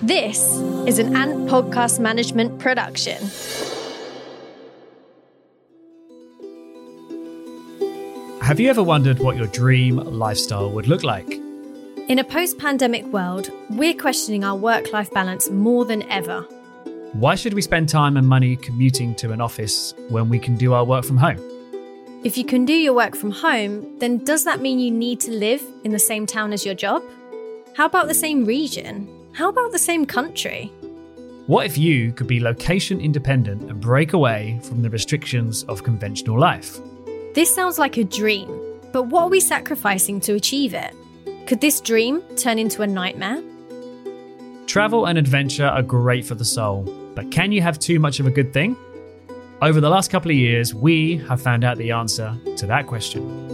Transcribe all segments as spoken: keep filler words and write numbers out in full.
This is an Ant Podcast Management production. Have you ever wondered what your dream lifestyle would look like? In a post-pandemic world, we're questioning our work-life balance more than ever. Why should we spend time and money commuting to an office when we can do our work from home? If you can do your work from home, then does that mean you need to live in the same town as your job? How about the same region? How about the same country? What if you could be location independent and break away from the restrictions of conventional life? This sounds like a dream, but what are we sacrificing to achieve it? Could this dream turn into a nightmare? Travel and adventure are great for the soul, but can you have too much of a good thing? Over the last couple of years, we have found out the answer to that question.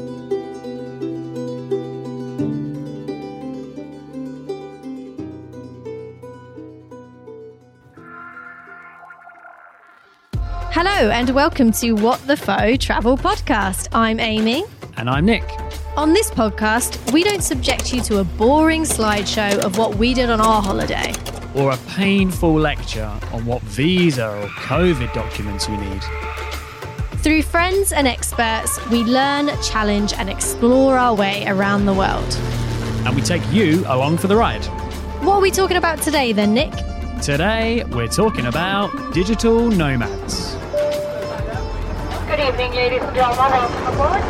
Hello and welcome to What the Faux Travel Podcast. I'm Amy. And I'm Nick. On this podcast, we don't subject you to a boring slideshow of what we did on our holiday. Or a painful lecture on what visa or COVID documents you need. Through friends and experts, we learn, challenge and explore our way around the world. And we take you along for the ride. What are we talking about today then, Nick? Today, we're talking about digital nomads. Good evening, ladies and gentlemen. Welcome aboard.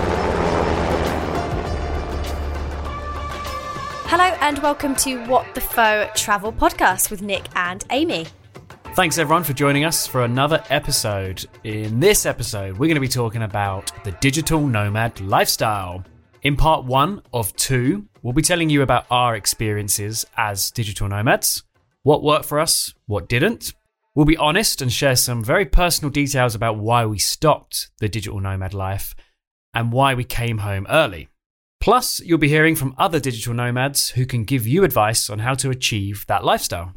Hello and welcome to What the Faux Travel Podcast with Nick and Amy. Thanks everyone for joining us for another episode. In this episode, we're going to be talking about the digital nomad lifestyle. In part one of two, we'll be telling you about our experiences as digital nomads, what worked for us, what didn't. We'll be honest and share some very personal details about why we stopped the digital nomad life and why we came home early. Plus, you'll be hearing from other digital nomads who can give you advice on how to achieve that lifestyle.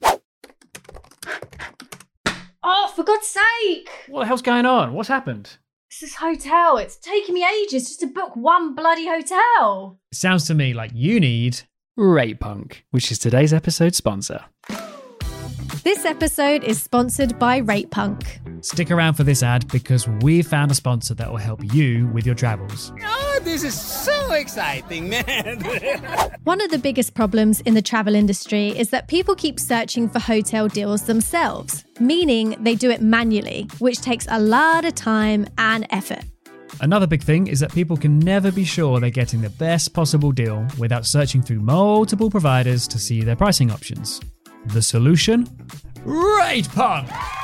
Oh, for God's sake! What the hell's going on? What's happened? It's this hotel. It's taking me ages just to book one bloody hotel. It sounds to me like you need RatePunk, which is today's episode sponsor. This episode is sponsored by RatePunk. Stick around for this ad because we found a sponsor that will help you with your travels. Oh, this is so exciting, man. One of the biggest problems in the travel industry is that people keep searching for hotel deals themselves, meaning they do it manually, which takes a lot of time and effort. Another big thing is that people can never be sure they're getting the best possible deal without searching through multiple providers to see their pricing options. The solution? RatePunk!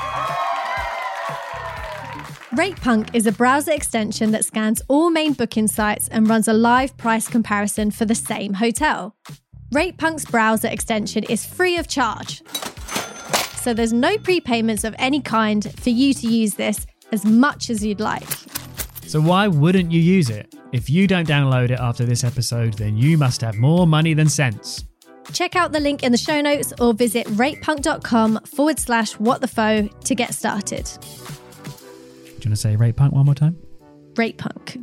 RatePunk is a browser extension that scans all main booking sites and runs a live price comparison for the same hotel. RatePunk's browser extension is free of charge, so there's no prepayments of any kind for you to use this as much as you'd like. So why wouldn't you use it? If you don't download it after this episode, then you must have more money than sense. Check out the link in the show notes or visit ratepunk.com forward slash what the faux to get started. Do you want to say RatePunk one more time? RatePunk.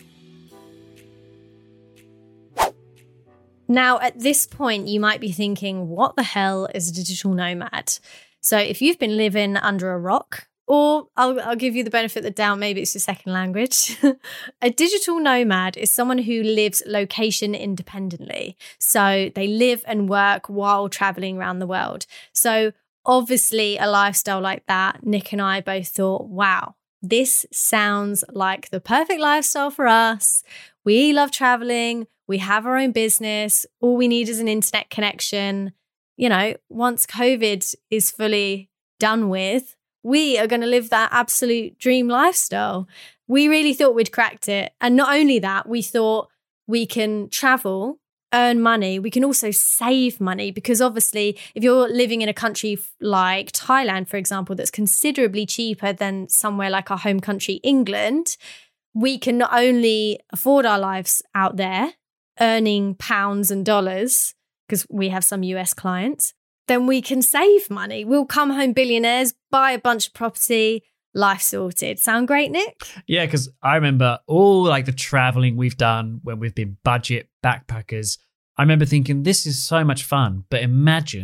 Now, at this point, you might be thinking, what the hell is a digital nomad? So if you've been living under a rock, or I'll, I'll give you the benefit of the doubt, maybe it's your second language. A digital nomad is someone who lives location independently. So they live and work while traveling around the world. So obviously a lifestyle like that, Nick and I both thought, wow, this sounds like the perfect lifestyle for us. We love traveling. We have our own business. All we need is an internet connection. You know, once COVID is fully done with, we are going to live that absolute dream lifestyle. We really thought we'd cracked it. And not only that, we thought we can travel, earn money. We can also save money because obviously if you're living in a country like Thailand, for example, that's considerably cheaper than somewhere like our home country, England, we can not only afford our lives out there, earning pounds and dollars, because we have some U S clients, then we can save money. We'll come home billionaires, buy a bunch of property, life sorted. Sound great, Nick? Yeah, because I remember all like the traveling we've done when we've been budget backpackers. I remember thinking, this is so much fun, but imagine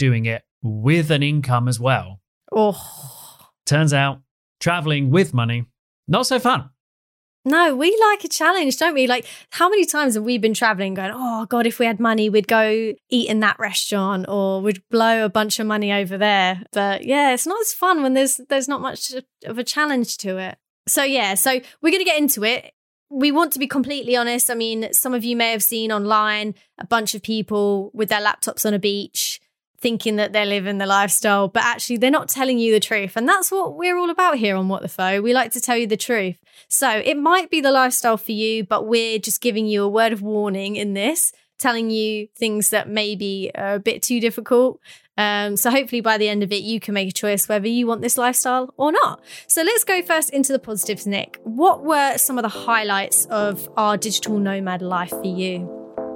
doing it with an income as well. Oh, turns out traveling with money, not so fun. No, we like a challenge, don't we? Like, how many times have we been traveling going, oh, God, if we had money, we'd go eat in that restaurant or we'd blow a bunch of money over there. But yeah, it's not as fun when there's there's not much of a challenge to it. So yeah, so we're going to get into it. We want to be completely honest. I mean, some of you may have seen online a bunch of people with their laptops on a beach thinking that they're living the lifestyle, but actually they're not telling you the truth. And that's what we're all about here on What the Foe. We like to tell you the truth. So it might be the lifestyle for you, but we're just giving you a word of warning in this, telling you things that maybe are a bit too difficult. Um, so hopefully by the end of it, you can make a choice whether you want this lifestyle or not. So let's go first into the positives, Nick. What were some of the highlights of our digital nomad life for you?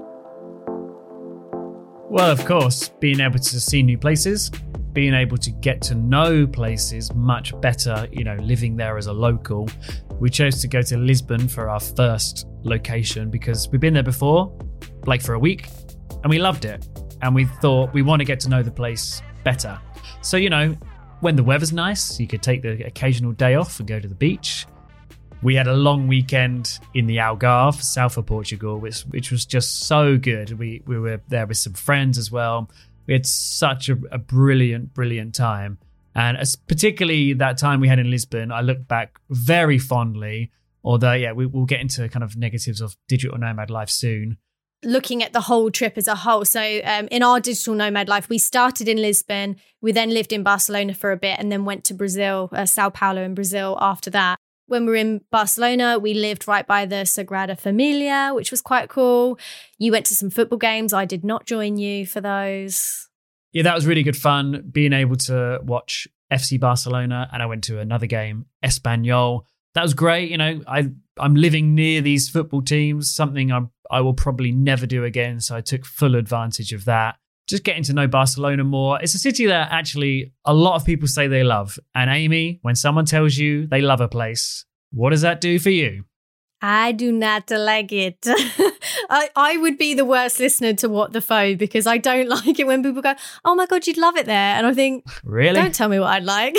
Well, of course, being able to see new places, being able to get to know places much better, you know, living there as a local. We chose to go to Lisbon for our first location because we've been there before, like for a week, and we loved it. And we thought we want to get to know the place better. So, you know, when the weather's nice, you could take the occasional day off and go to the beach. We had a long weekend in the Algarve, south of Portugal, which which was just so good. We we were there with some friends as well. We had such a, a brilliant, brilliant time. And as particularly that time we had in Lisbon, I look back very fondly, although, yeah, we, we'll get into kind of negatives of digital nomad life soon. Looking at the whole trip as a whole. So um, in our digital nomad life, we started in Lisbon. We then lived in Barcelona for a bit and then went to Brazil, uh, Sao Paulo in Brazil after that. When we were in Barcelona, we lived right by the Sagrada Familia, which was quite cool. You went to some football games. I did not join you for those. Yeah, that was really good fun, being able to watch F C Barcelona, and I went to another game, Espanyol. That was great. You know, I, I'm living near these football teams, something I, I will probably never do again. So I took full advantage of that. Just getting to know Barcelona more. It's a city that actually a lot of people say they love. And Amy, when someone tells you they love a place, what does that do for you? I do not like it. I, I would be the worst listener to What the Foe because I don't like it when people go, oh my God, you'd love it there. And I think, really? Don't tell me what I'd like.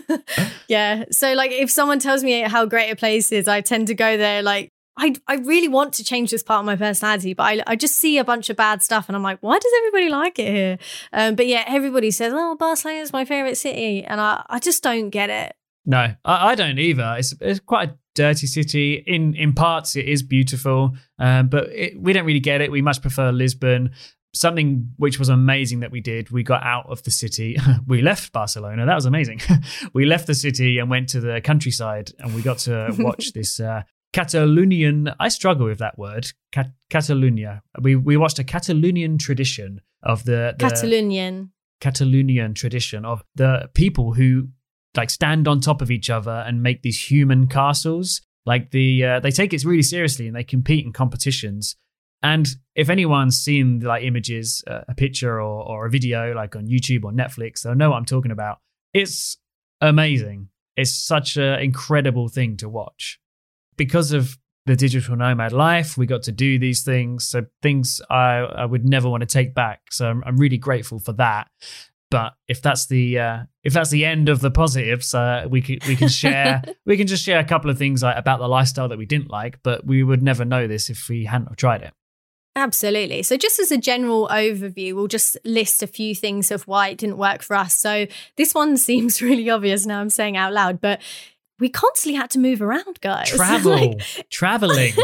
Yeah. So like if someone tells me how great a place is, I tend to go there like, I I really want to change this part of my personality, but I, I just see a bunch of bad stuff and I'm like, why does everybody like it here? Um, but yeah, everybody says, oh, Barcelona is my favorite city. And I, I just don't get it. No, I, I don't either. It's, it's quite a dirty city. In in parts, it is beautiful, um, but it, we don't really get it. We much prefer Lisbon. Something which was amazing that we did, we got out of the city. We left Barcelona. That was amazing. We left the city and went to the countryside and we got to watch this uh, Catalonian, I struggle with that word, Cat- Catalonia. We we watched a Catalonian tradition of the, the Catalonian. Catalonian tradition of the people who like stand on top of each other and make these human castles. Like the uh, they take it really seriously and they compete in competitions. And if anyone's seen like images, uh, a picture or, or a video like on YouTube or Netflix, they'll know what I'm talking about. It's amazing. It's such an incredible thing to watch. Because of the digital nomad life, we got to do these things. So things I, I would never want to take back. So I'm, I'm really grateful for that. But if that's the uh, if that's the end of the positives, uh, we can we can share we can just share a couple of things like, about the lifestyle that we didn't like. But we would never know this if we hadn't have tried it. Absolutely. So just as a general overview, we'll just list a few things of why it didn't work for us. So this one seems really obvious now I'm saying out loud, but we constantly had to move around, guys. Travel, like, traveling.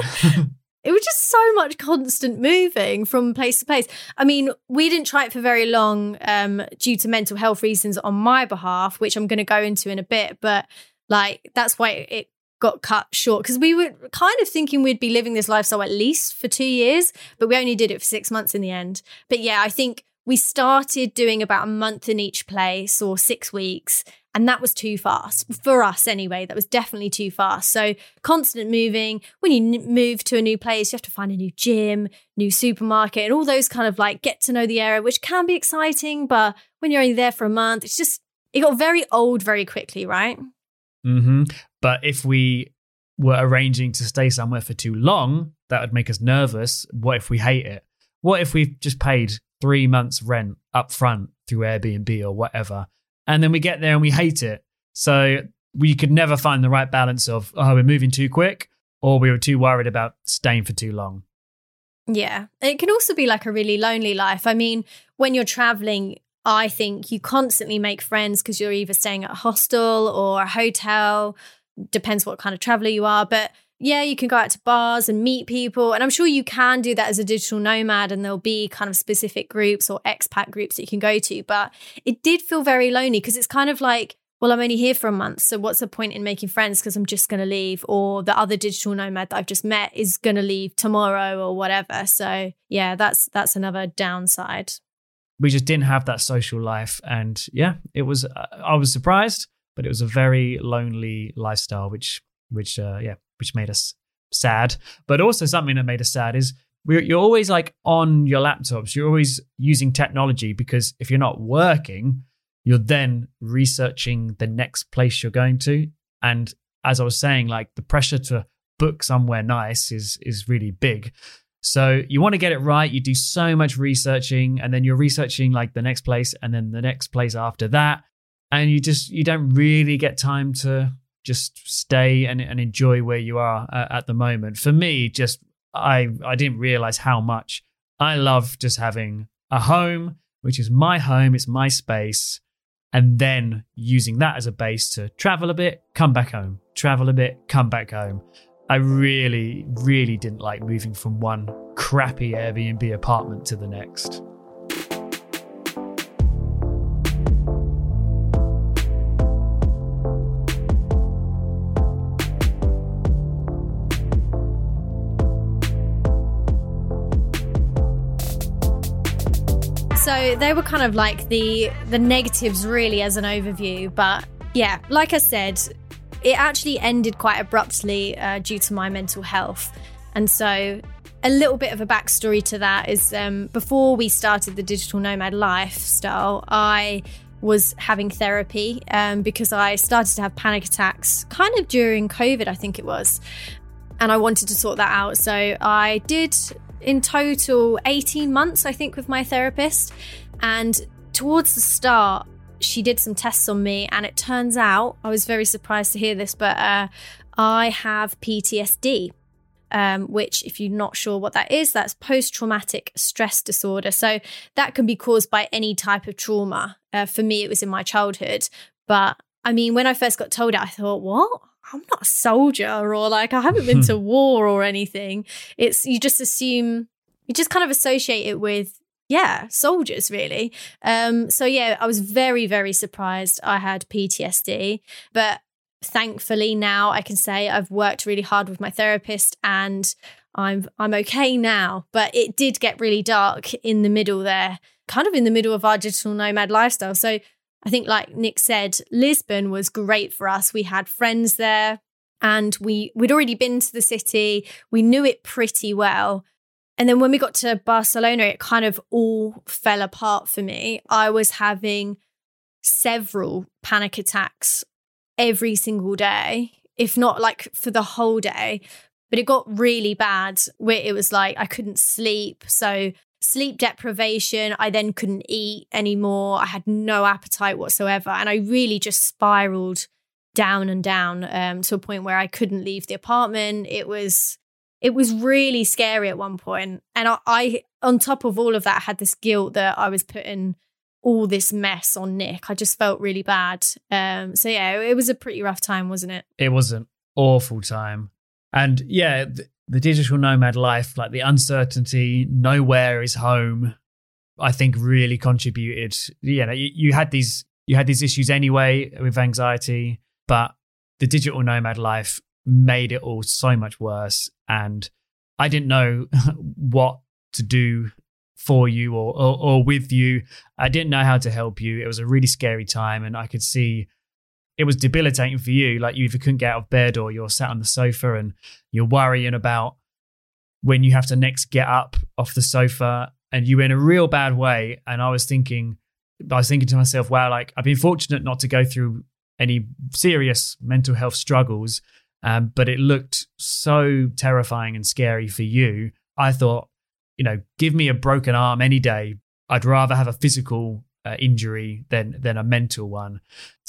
It was just so much constant moving from place to place. I mean, we didn't try it for very long um, due to mental health reasons on my behalf, which I'm going to go into in a bit. But like, that's why it got cut short because we were kind of thinking we'd be living this lifestyle at least for two years, but we only did it for six months in the end. But yeah, I think we started doing about a month in each place or six weeks. And that was too fast for us anyway. That was definitely too fast. So constant moving. When you n- move to a new place, you have to find a new gym, new supermarket, and all those kind of like get to know the area, which can be exciting. But when you're only there for a month, it's just, it got very old very quickly, right? Mm-hmm. But if we were arranging to stay somewhere for too long, that would make us nervous. What if we hate it? What if we've just paid three months rent up front through Airbnb or whatever. And then we get there and we hate it. So we could never find the right balance of, oh, we're moving too quick, or we were too worried about staying for too long. Yeah. It can also be like a really lonely life. I mean, when you're traveling, I think you constantly make friends because you're either staying at a hostel or a hotel, depends what kind of traveler you are. But yeah, you can go out to bars and meet people. And I'm sure you can do that as a digital nomad, and there'll be kind of specific groups or expat groups that you can go to. But it did feel very lonely because it's kind of like, well, I'm only here for a month, so what's the point in making friends because I'm just going to leave, or the other digital nomad that I've just met is going to leave tomorrow or whatever. So yeah, that's that's another downside. We just didn't have that social life, and yeah, it was. Uh, I was surprised, but it was a very lonely lifestyle, which which uh, yeah, which made us sad. But also something that made us sad is we're, you're always like on your laptops. You're always using technology because if you're not working, you're then researching the next place you're going to. And as I was saying, like the pressure to book somewhere nice is is really big. So you want to get it right. You do so much researching, and then you're researching like the next place and then the next place after that. And you just, you don't really get time to just stay and, and enjoy where you are uh, at the moment. For me, just, I, I didn't realize how much I love just having a home, which is my home. It's my space. And then using that as a base to travel a bit, come back home, travel a bit, come back home. I really, really didn't like moving from one crappy Airbnb apartment to the next. So they were kind of like the the negatives really as an overview. But yeah, like I said, it actually ended quite abruptly uh, due to my mental health. And so a little bit of a backstory to that is um, before we started the digital nomad lifestyle, I was having therapy um, because I started to have panic attacks kind of during COVID, I think it was. And I wanted to sort that out. So I did in total eighteen months, I think, with my therapist. And towards the start, she did some tests on me, and it turns out, I was very surprised to hear this, but uh, I have P T S D, um, which, if you're not sure what that is, that's post-traumatic stress disorder. So that can be caused by any type of trauma. Uh, for me, it was in my childhood. But I mean, when I first got told it, I thought, what? I'm not a soldier, or like I haven't been to war or anything. It's, you just assume, you just kind of associate it with, yeah, soldiers really. Um, so yeah, I was very, very surprised I had P T S D, but thankfully now I can say I've worked really hard with my therapist and I'm I'm okay now. But it did get really dark in the middle there, kind of in the middle of our digital nomad lifestyle. So I think, like Nick said, Lisbon was great for us. We had friends there, and we we'd already been to the city. We knew it pretty well. And then when we got to Barcelona, it kind of all fell apart for me. I was having several panic attacks every single day, if not like for the whole day. But it got really bad where it was like I couldn't sleep. So sleep deprivation, I then couldn't eat anymore. I had no appetite whatsoever. And I really just spiraled down and down um, to a point where I couldn't leave the apartment. It was... It was really scary at one point. And I, I, on top of all of that, had this guilt that I was putting all this mess on Nick. I just felt really bad. Um, so yeah, it was a pretty rough time, wasn't it? It was an awful time. And yeah, the, the digital nomad life, like the uncertainty, nowhere is home, I think really contributed. You know, you, you had these, you had these issues anyway with anxiety, but the digital nomad life made it all so much worse. And I didn't know what to do for you or, or or with you. I didn't know how to help you. It was a really scary time, and I could see it was debilitating for you. Like you either couldn't get out of bed or you're sat on the sofa and you're worrying about when you have to next get up off the sofa, and you're in a real bad way. And I was thinking, I was thinking to myself, wow, like I've been fortunate not to go through any serious mental health struggles. Um, but it looked so terrifying and scary for you. I thought, you know, give me a broken arm any day, I'd rather have a physical uh, injury than than a mental one.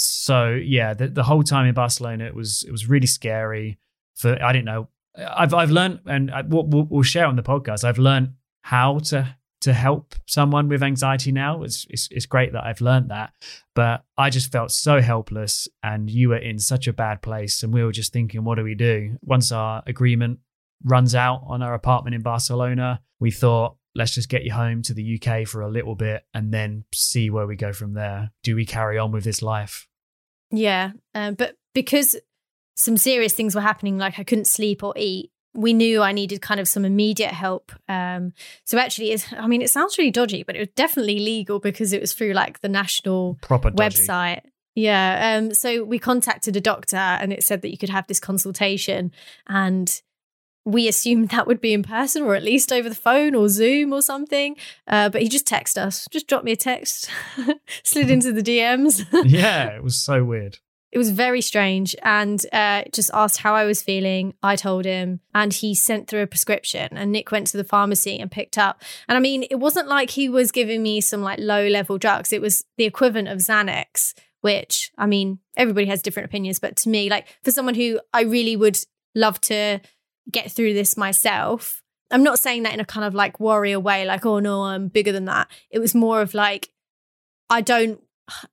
So yeah, the, the whole time in Barcelona, it was it was really scary. For I didn't know. I've I've learned, and I, we'll, we'll share on the podcast. I've learned how to to help someone with anxiety now. It's, it's it's great that I've learned that, but I just felt so helpless, and you were in such a bad place, and we were just thinking, what do we do? Once our agreement runs out on our apartment in Barcelona, we thought, let's just get you home to the U K for a little bit and then see where we go from there. Do we carry on with this life? Yeah, um, but because some serious things were happening, like I couldn't sleep or eat, we knew I needed kind of some immediate help. Um, so actually, it's, I mean, it sounds really dodgy, but it was definitely legal because it was through like the national Proper dodgy. website. Yeah. Um, so we contacted a doctor and it said that you could have this consultation, and we assumed that would be in person or at least over the phone or Zoom or something. Uh, but he just texted us, just dropped me a text, slid into the D Ms. Yeah, it was so weird. It was very strange, and uh, just asked how I was feeling. I told him, and he sent through a prescription, and Nick went to the pharmacy and picked up. And I mean, it wasn't like he was giving me some like low level drugs. It was the equivalent of Xanax, which, I mean, everybody has different opinions. But to me, like for someone who I really would love to get through this myself, I'm not saying that in a kind of like warrior way, like, oh no, I'm bigger than that. It was more of like, I don't,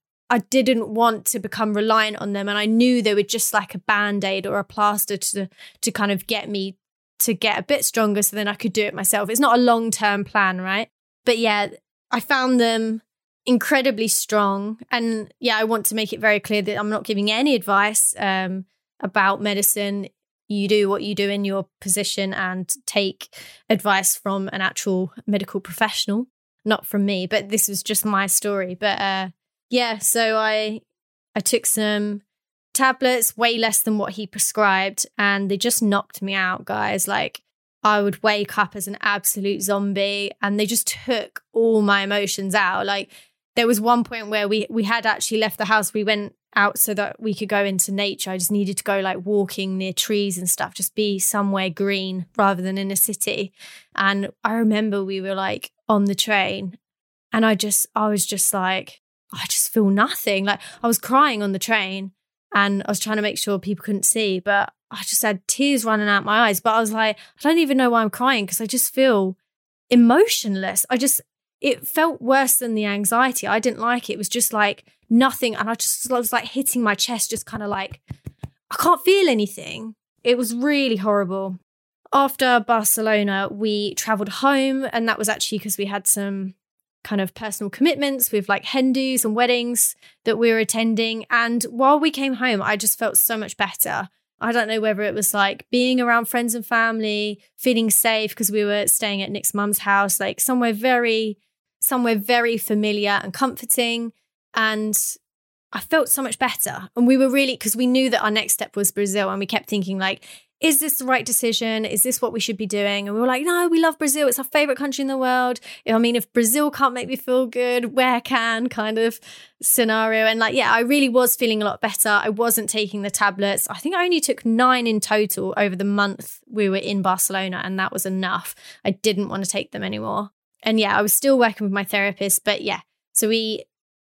I didn't want to become reliant on them. And I knew they were just like a band-aid or a plaster to to kind of get me to get a bit stronger so then I could do it myself. It's not a long-term plan, right? But yeah, I found them incredibly strong. And yeah, I want to make it very clear that I'm not giving any advice um, about medicine. You do what you do in your position and take advice from an actual medical professional, not from me. But this was just my story. But uh Yeah, so I I took some tablets, way less than what he prescribed, and they just knocked me out, guys. Like, I would wake up as an absolute zombie, and they just took all my emotions out. Like, there was one point where we we had actually left the house. We went out so that we could go into nature. I just needed to go like walking near trees and stuff, just be somewhere green rather than in a city. And I remember we were like on the train, and I just I was just like, I just feel nothing. Like, I was crying on the train, and I was trying to make sure people couldn't see, but I just had tears running out my eyes. But I was like, I don't even know why I'm crying, because I just feel emotionless. I just, it felt worse than the anxiety. I didn't like it. It was just like nothing. And I just I was like hitting my chest, just kind of like, I can't feel anything. It was really horrible. After Barcelona, we traveled home, and that was actually because we had some kind of personal commitments with like hen dos and weddings that we were attending. And while we came home, I just felt so much better. I don't know whether it was like being around friends and family, feeling safe because we were staying at Nick's mum's house, like somewhere very, somewhere very familiar and comforting. And I felt so much better. And we were really, because we knew that our next step was Brazil, and we kept thinking like, is this the right decision? Is this what we should be doing? And we were like, no, we love Brazil. It's our favorite country in the world. I mean, if Brazil can't make me feel good, where can kind of scenario? And like, yeah, I really was feeling a lot better. I wasn't taking the tablets. I think I only took nine in total over the month we were in Barcelona, and that was enough. I didn't want to take them anymore. And yeah, I was still working with my therapist, but yeah. So we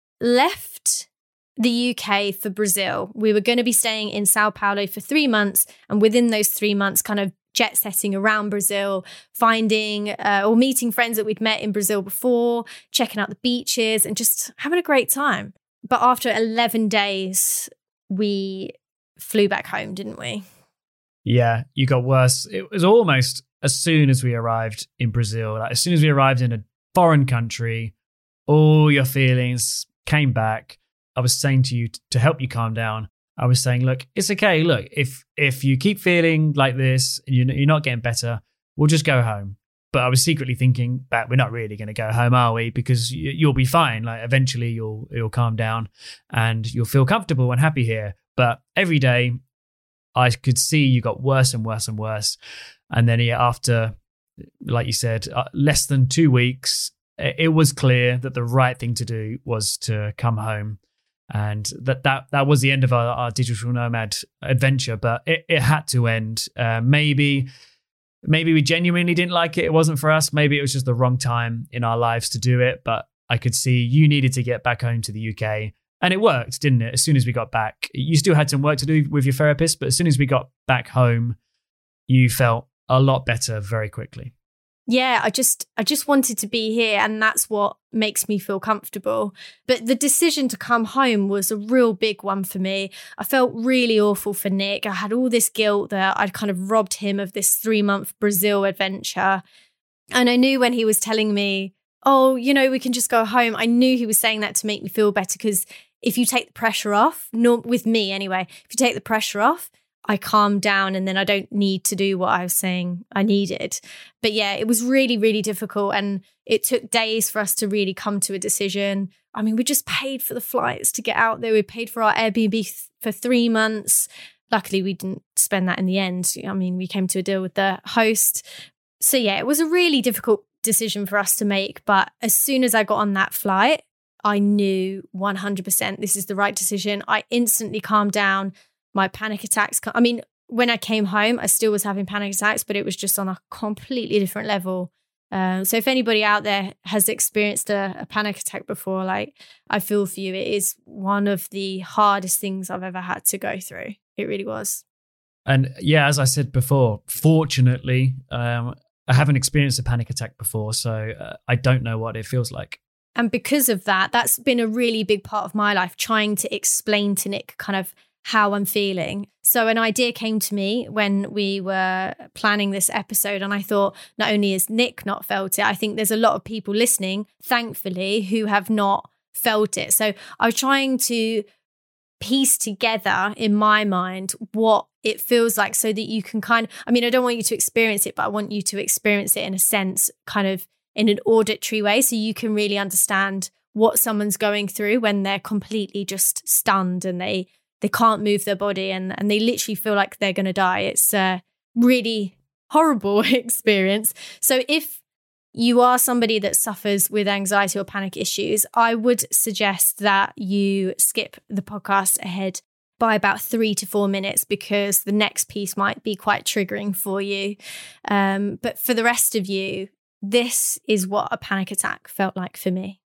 left the U K for Brazil. We were going to be staying in Sao Paulo for three months. And within those three months, kind of jet setting around Brazil, finding uh, or meeting friends that we'd met in Brazil before, checking out the beaches and just having a great time. But after eleven days, we flew back home, didn't we? Yeah, you got worse. It was almost as soon as we arrived in Brazil, like as soon as we arrived in a foreign country, all your feelings came back. I was saying to you to help you calm down. I was saying, look, it's okay. Look, if if you keep feeling like this and you're, you're not getting better, we'll just go home. But I was secretly thinking, but we're not really going to go home, are we? Because you, you'll be fine. Like eventually you'll you'll calm down and you'll feel comfortable and happy here. But every day I could see you got worse and worse and worse. And then yeah, after, like you said, uh, less than two weeks, it was clear that the right thing to do was to come home. And that, that that was the end of our, our digital nomad adventure, but it, it had to end. Uh, maybe maybe we genuinely didn't like it. It wasn't for us. Maybe it was just the wrong time in our lives to do it. But I could see you needed to get back home to the U K. And it worked, didn't it? As soon as we got back, you still had some work to do with your therapist, but as soon as we got back home, you felt a lot better very quickly. Yeah, I just I just wanted to be here, and that's what makes me feel comfortable. But the decision to come home was a real big one for me. I felt really awful for Nick. I had all this guilt that I'd kind of robbed him of this three-month Brazil adventure. And I knew when he was telling me, oh, you know, we can just go home, I knew he was saying that to make me feel better, because if you take the pressure off, no, with me anyway, if you take the pressure off, I calm down and then I don't need to do what I was saying I needed. But yeah, it was really, really difficult. And it took days for us to really come to a decision. I mean, we just paid for the flights to get out there. We paid for our Airbnb th- for three months. Luckily, we didn't spend that in the end. I mean, we came to a deal with the host. So yeah, it was a really difficult decision for us to make. But as soon as I got on that flight, I knew one hundred percent this is the right decision. I instantly calmed down. My panic attacks, I mean, when I came home, I still was having panic attacks, but it was just on a completely different level. Um, so if anybody out there has experienced a, a panic attack before, like, I feel for you. It is one of the hardest things I've ever had to go through. It really was. And yeah, as I said before, fortunately, um, I haven't experienced a panic attack before, so uh, I don't know what it feels like. And because of that, that's been a really big part of my life, trying to explain to Nick kind of how I'm feeling. So an idea came to me when we were planning this episode, and I thought, not only has Nick not felt it, I think there's a lot of people listening, thankfully, who have not felt it. So I was trying to piece together in my mind what it feels like so that you can kind of, I mean, I don't want you to experience it, but I want you to experience it in a sense, kind of in an auditory way, so you can really understand what someone's going through when they're completely just stunned and they they can't move their body and, and they literally feel like they're going to die. It's a really horrible experience. So if you are somebody that suffers with anxiety or panic issues, I would suggest that you skip the podcast ahead by about three to four minutes because the next piece might be quite triggering for you. Um, but for the rest of you, this is what a panic attack felt like for me.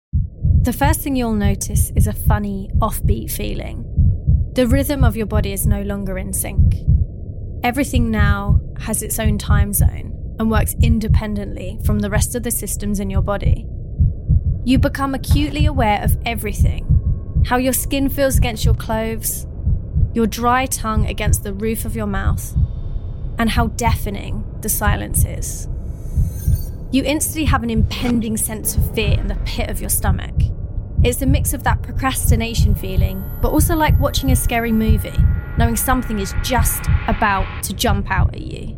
The first thing you'll notice is a funny, offbeat feeling. The rhythm of your body is no longer in sync. Everything now has its own time zone and works independently from the rest of the systems in your body. You become acutely aware of everything: how your skin feels against your clothes, your dry tongue against the roof of your mouth, and how deafening the silence is. You instantly have an impending sense of fear in the pit of your stomach. It's a mix of that procrastination feeling, but also like watching a scary movie, knowing something is just about to jump out at you.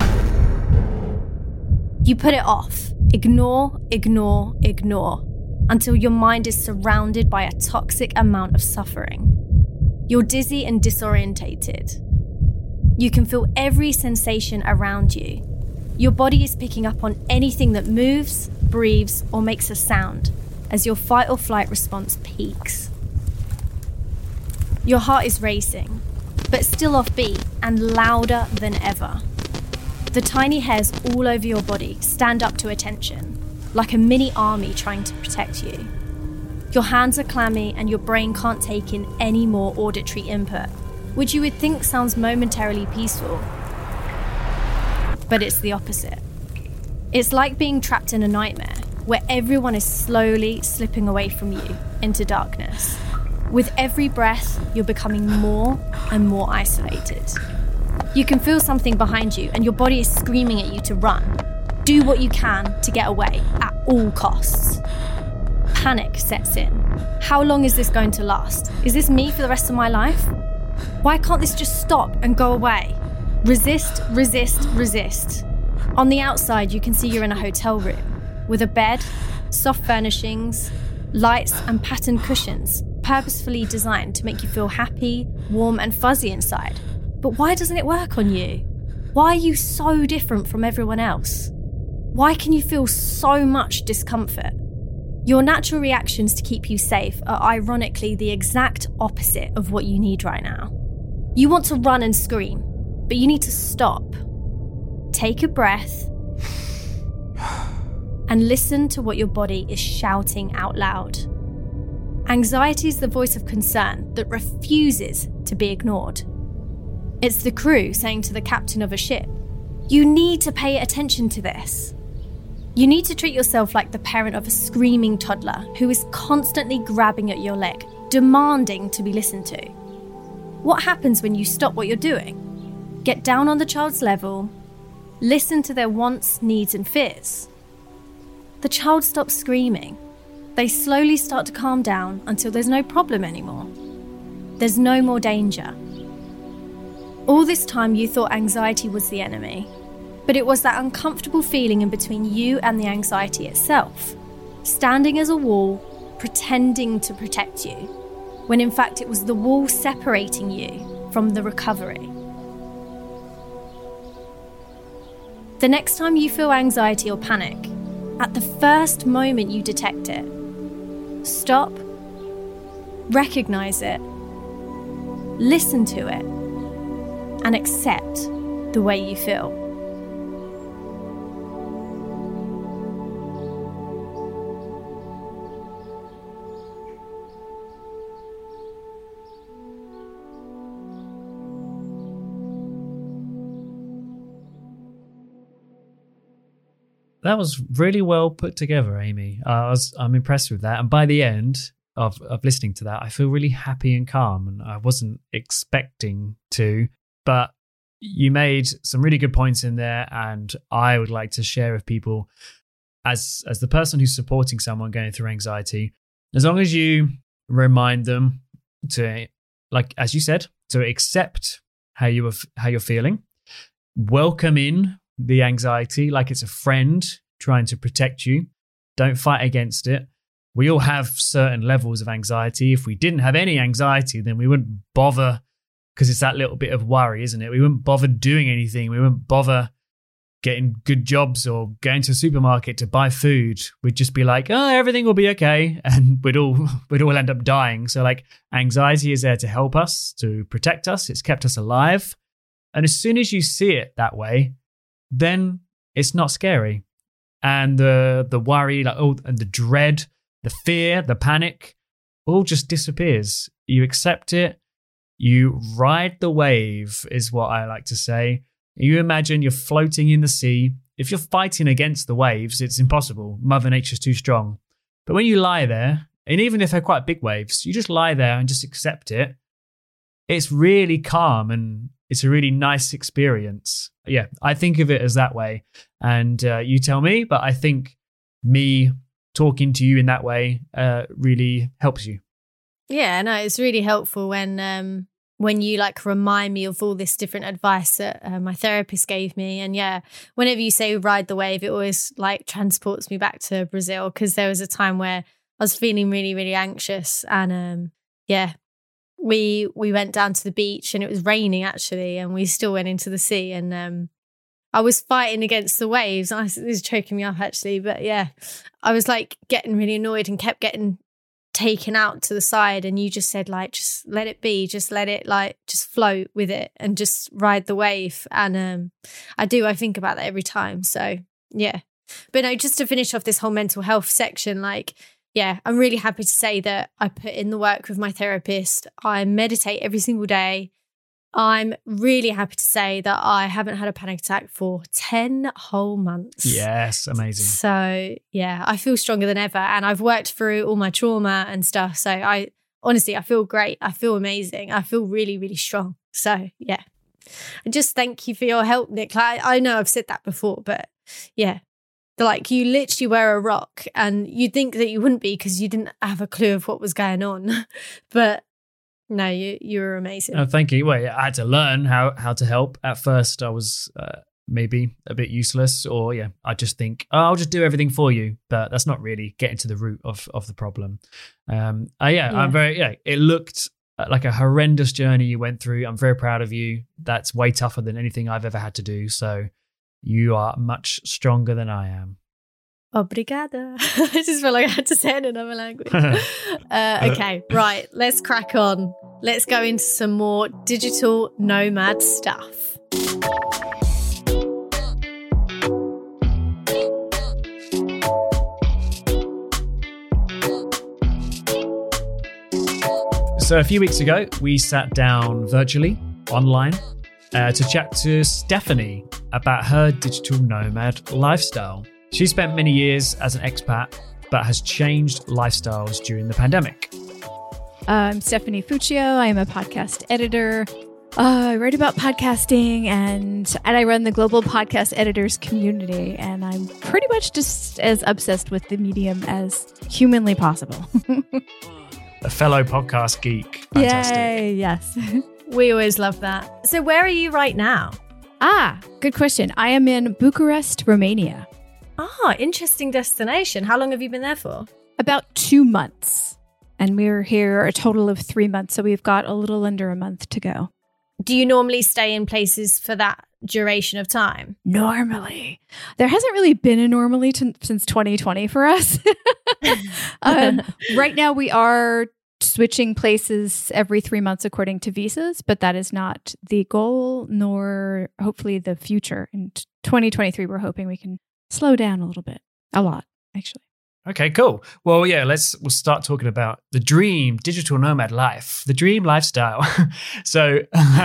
You put it off, ignore, ignore, ignore, until your mind is surrounded by a toxic amount of suffering. You're dizzy and disorientated. You can feel every sensation around you. Your body is picking up on anything that moves, breathes, or makes a sound as your fight or flight response peaks. Your heart is racing, but still offbeat and louder than ever. The tiny hairs all over your body stand up to attention, like a mini army trying to protect you. Your hands are clammy and your brain can't take in any more auditory input, which you would think sounds momentarily peaceful. But it's the opposite. It's like being trapped in a nightmare where everyone is slowly slipping away from you into darkness. With every breath, you're becoming more and more isolated. You can feel something behind you and your body is screaming at you to run. Do what you can to get away at all costs. Panic sets in. How long is this going to last? Is this me for the rest of my life? Why can't this just stop and go away? Resist, resist, resist. On the outside, you can see you're in a hotel room with a bed, soft furnishings, lights and patterned cushions purposefully designed to make you feel happy, warm and fuzzy inside. But why doesn't it work on you? Why are you so different from everyone else? Why can you feel so much discomfort? Your natural reactions to keep you safe are ironically the exact opposite of what you need right now. You want to run and scream, but you need to stop. Take a breath and listen to what your body is shouting out loud. Anxiety is the voice of concern that refuses to be ignored. It's the crew saying to the captain of a ship, "You need to pay attention to this." You need to treat yourself like the parent of a screaming toddler who is constantly grabbing at your leg, demanding to be listened to. What happens when you stop what you're doing? Get down on the child's level, listen to their wants, needs, and fears. The child stops screaming. They slowly start to calm down until there's no problem anymore. There's no more danger. All this time you thought anxiety was the enemy, but it was that uncomfortable feeling in between you and the anxiety itself, standing as a wall, pretending to protect you, when in fact it was the wall separating you from the recovery. The next time you feel anxiety or panic, at the first moment you detect it, stop, recognize it, listen to it, and accept the way you feel. That was really well put together, Amy. Uh, I was, I'm impressed with that. And by the end of, of listening to that, I feel really happy and calm. And I wasn't expecting to, but you made some really good points in there. And I would like to share with people, as as the person who's supporting someone going through anxiety, as long as you remind them to, like as you said, to accept how you were, how you're feeling, welcome in the anxiety like it's a friend trying to protect you. Don't fight against it. We all have certain levels of anxiety. If we didn't have any anxiety, then we wouldn't bother, because it's that little bit of worry, isn't it? We wouldn't bother doing anything. We wouldn't bother getting good jobs or going to a supermarket to buy food. We'd just be like, oh, everything will be okay. And we'd all we'd all end up dying. So like anxiety is there to help us, to protect us. It's kept us alive. And as soon as you see it that way, then it's not scary. And the the worry, like oh, and the dread, the fear, the panic, all just disappears. You accept it. You ride the wave, is what I like to say. You imagine you're floating in the sea. If you're fighting against the waves, it's impossible. Mother Nature's too strong. But when you lie there, and even if they're quite big waves, you just lie there and just accept it. It's really calm and it's a really nice experience. Yeah, I think of it as that way. And uh, you tell me, but I think me talking to you in that way uh, really helps you. Yeah, no, it's really helpful when um, when you like remind me of all this different advice that uh, my therapist gave me. And yeah, whenever you say ride the wave, it always like transports me back to Brazil, because there was a time where I was feeling really, really anxious. And um, yeah, we we went down to the beach and it was raining actually, and we still went into the sea, and um, I was fighting against the waves. I, this is choking me up actually, but yeah, I was like getting really annoyed and kept getting taken out to the side, and you just said like, just let it be, just let it like, just float with it and just ride the wave. And um, I do, I think about that every time. So yeah, but no, just to finish off this whole mental health section, like, yeah, I'm really happy to say that I put in the work with my therapist. I meditate every single day. I'm really happy to say that I haven't had a panic attack for ten whole months. Yes, amazing. So, yeah, I feel stronger than ever. And I've worked through all my trauma and stuff. So, I honestly, I feel great. I feel amazing. I feel really, really strong. So, yeah. And just thank you for your help, Nick. Like, I know I've said that before, but yeah. Like, you literally were a rock, and you'd think that you wouldn't be because you didn't have a clue of what was going on. But no, you you were amazing. Oh, thank you. Well, I had to learn how, how to help. At first, I was uh, maybe a bit useless, or yeah, I just think, oh, I'll just do everything for you. But that's not really getting to the root of, of the problem. Um, uh, yeah, yeah, I'm very, yeah, it looked like a horrendous journey you went through. I'm very proud of you. That's way tougher than anything I've ever had to do. So you are much stronger than I am. Obrigada. I just felt like I had to say it in another language. uh, okay, right. Let's crack on. Let's go into some more digital nomad stuff. So a few weeks ago, we sat down virtually, online, uh, to chat to Stephanie about her digital nomad lifestyle. She spent many years as an expat, but has changed lifestyles during the pandemic. I'm Stephanie Fuccio. I am a podcast editor. Uh, I write about podcasting and, and I run the Global Podcast Editors community. And I'm pretty much just as obsessed with the medium as humanly possible. A fellow podcast geek. Fantastic. Yay, yes. We always love that. So where are you right now? Ah, good question. I am in Bucharest, Romania. Ah, interesting destination. How long have you been there for? About two months. And we're here a total of three months. So we've got a little under a month to go. Do you normally stay in places for that duration of time? Normally. There hasn't really been a normally t- since twenty twenty for us. um, right now we are switching places every three months according to visas, but that is not the goal nor hopefully the future. In twenty twenty-three, we're hoping we can slow down a little bit. A lot, actually. Okay, cool. Well, yeah, let's we'll start talking about the dream digital nomad life, the dream lifestyle. so,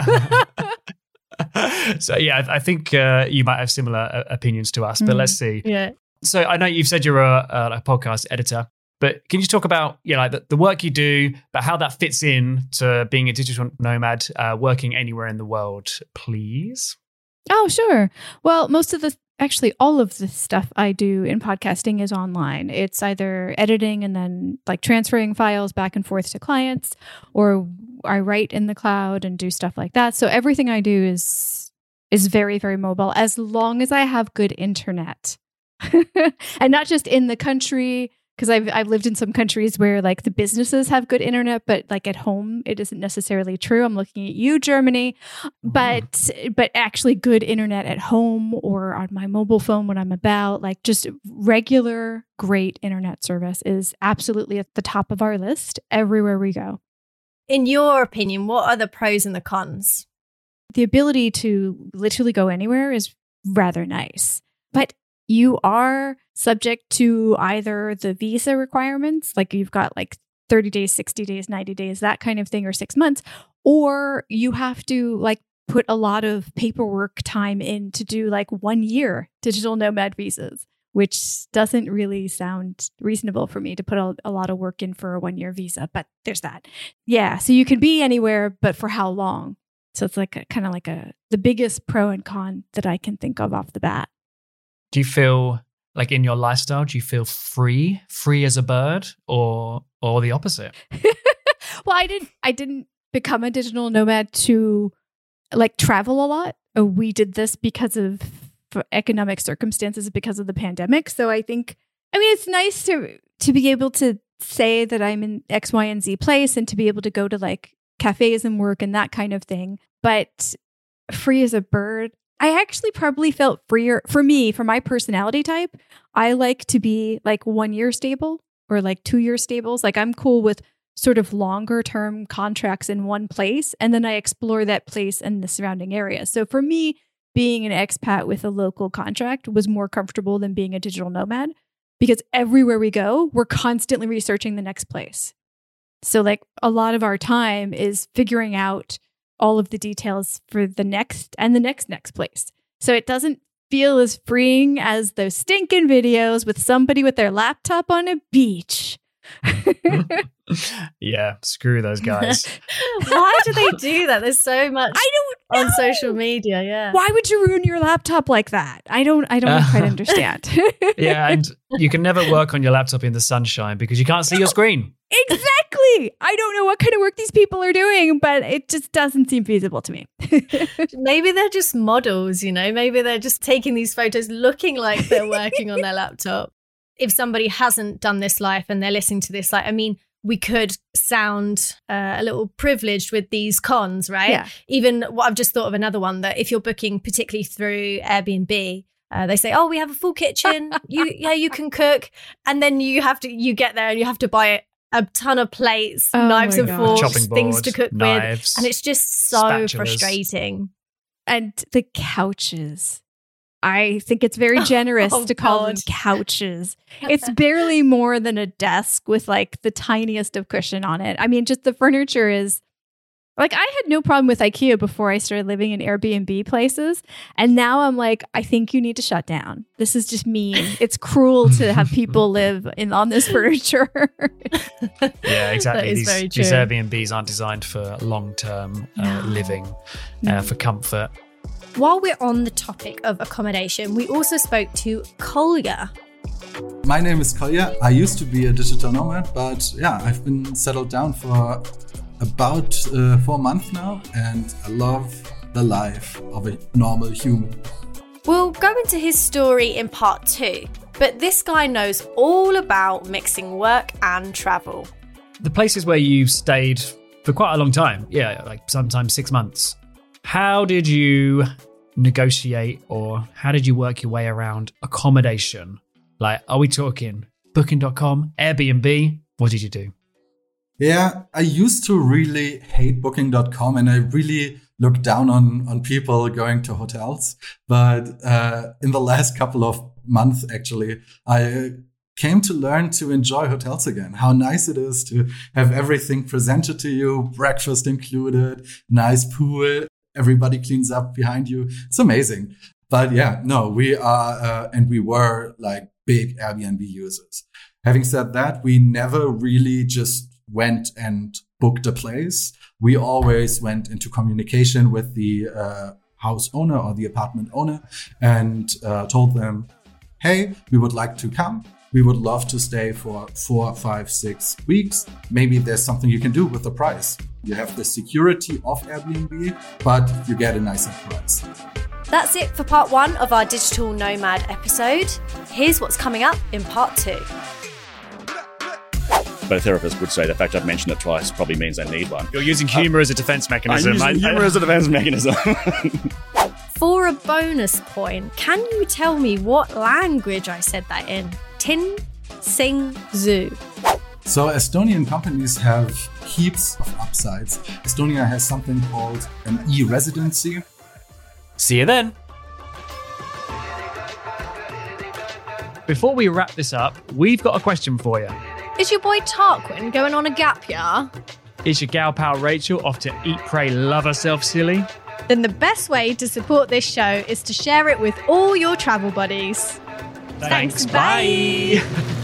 so yeah, I, I think uh, you might have similar uh, opinions to us, but mm. let's see. Yeah. So I know you've said you're a, a, a podcast editor, but can you talk about you know like the, the work you do, but how that fits in to being a digital nomad, uh, working anywhere in the world, please? Oh, sure. Well, most of the Actually, all of the stuff I do in podcasting is online. It's either editing and then like transferring files back and forth to clients, or I write in the cloud and do stuff like that. So everything I do is is very, very mobile as long as I have good internet. And not just in the country, because I've I've lived in some countries where like the businesses have good internet, but like at home it isn't necessarily true. I'm looking at you, Germany, but mm. but actually good internet at home or on my mobile phone when I'm about, like just regular great internet service is absolutely at the top of our list everywhere we go. In your opinion, what are the pros and the cons? The ability to literally go anywhere is rather nice, but you are subject to either the visa requirements, like you've got like thirty days, sixty days, ninety days, that kind of thing, or six months, or you have to like put a lot of paperwork time in to do like one year digital nomad visas, which doesn't really sound reasonable for me to put a, a lot of work in for a one year visa. But there's that. Yeah. So you can be anywhere, but for how long? So it's like a, kind of like a the biggest pro and con that I can think of off the bat. Do you feel like in your lifestyle, do you feel free, free as a bird, or or the opposite? Well, I didn't I didn't become a digital nomad to like travel a lot. We did this because of economic circumstances, because of the pandemic. So I think, I mean, it's nice to to be able to say that I'm in X, Y, and Z place and to be able to go to like cafes and work and that kind of thing. But free as a bird, I actually probably felt freer for me, for my personality type. I like to be like one year stable or like two year stables. Like I'm cool with sort of longer term contracts in one place. And then I explore that place and the surrounding area. So for me, being an expat with a local contract was more comfortable than being a digital nomad, because everywhere we go, we're constantly researching the next place. So like a lot of our time is figuring out all of the details for the next and the next next place. So it doesn't feel as freeing as those stinking videos with somebody with their laptop on a beach. Yeah, screw those guys. Why do they do that? There's so much I don't know. on social media. Yeah. Why would you ruin your laptop like that? I don't I don't uh, quite understand. Yeah, and you can never work on your laptop in the sunshine because you can't see your screen. Exactly. I don't know what kind of work these people are doing, but it just doesn't seem feasible to me. Maybe they're just models, you know? Maybe they're just taking these photos looking like they're working on their laptop. If somebody hasn't done this life and they're listening to this, like, I mean, we could sound uh, a little privileged with these cons, right? Yeah. Even what well, I've just thought of another one, that if you're booking particularly through Airbnb, uh, they say, oh, we have a full kitchen. You, yeah, you can cook. And then you have to, you get there and you have to buy a ton of plates, oh knives and God. forks, things to cook knives, with. And it's just so spatulas. frustrating. And the couches. I think it's very generous Oh, to call God. them couches. It's barely more than a desk with like the tiniest of cushion on it. I mean, just the furniture is like, I had no problem with IKEA before I started living in Airbnb places. And now I'm like, I think you need to shut down. This is just mean. It's cruel to have people live in on this furniture. Yeah, exactly. That is these, very these true. Airbnbs aren't designed for long-term uh, No. living, uh, for comfort. While we're on the topic of accommodation, we also spoke to Kolja. My name is Kolja. I used to be a digital nomad, but yeah, I've been settled down for about uh, four months now, and I love the life of a normal human. We'll go into his story in part two, but this guy knows all about mixing work and travel. The places where you've stayed for quite a long time, yeah, like sometimes six months. How did you negotiate, or how did you work your way around accommodation? Like, are we talking booking dot com, Airbnb? What did you do? Yeah, I used to really hate booking dot com, and I really looked down on, on people going to hotels. But uh, in the last couple of months, actually, I came to learn to enjoy hotels again. How nice it is to have everything presented to you, breakfast included, nice pool, everybody cleans up behind you. It's amazing. But yeah, no, we are, uh, and we were like big Airbnb users. Having said that, we never really just went and booked a place. We always went into communication with the uh, house owner or the apartment owner and uh, told them, hey, we would like to come. We would love to stay for four, five, six weeks. Maybe there's something you can do with the price. You have the security of Airbnb, but you get a nicer price. That's it for part one of our Digital Nomad episode. Here's what's coming up in part two. But a therapist would say the fact I've mentioned it twice probably means I need one. You're using humour as a defence mechanism. I'm using humour as a defense mechanism. For a bonus point, can you tell me what language I said that in? Tin Sing Zoo. So Estonian companies have heaps of upsides. Estonia has something called an e-residency. See you then. Before we wrap this up, we've got a question for you. Is your boy Tarquin going on a gap year? Is your gal pal Rachel off to eat, pray, love herself silly? Then the best way to support this show is to share it with all your travel buddies. Thanks, bye.